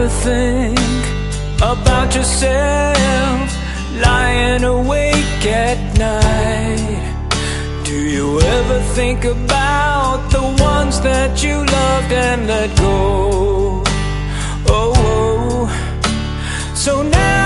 ever think about yourself lying awake at night? Do you ever think about the ones that you loved and let go? Oh, so now